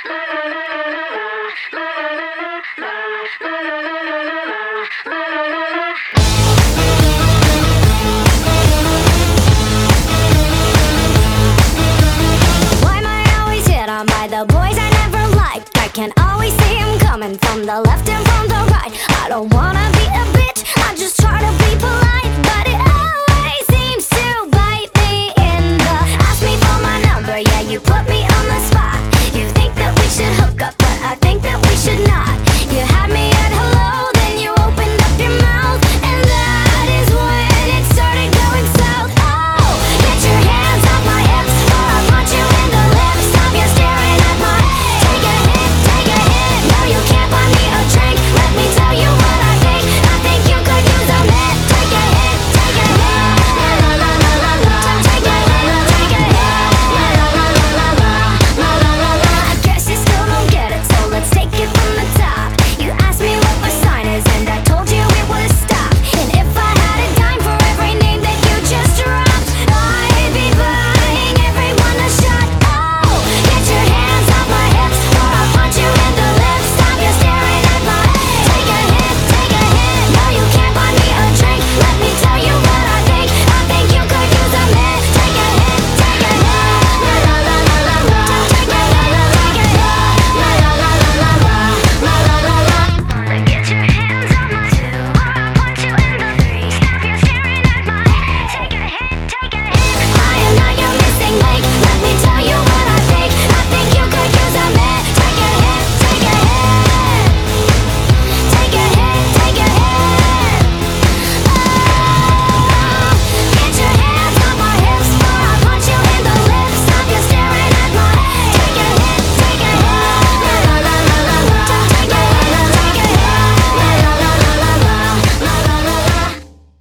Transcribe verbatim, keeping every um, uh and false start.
Why am I always hit on by the boys I never liked? I can always see them coming from the left and from the right. I don't wanna be a bitch, I just try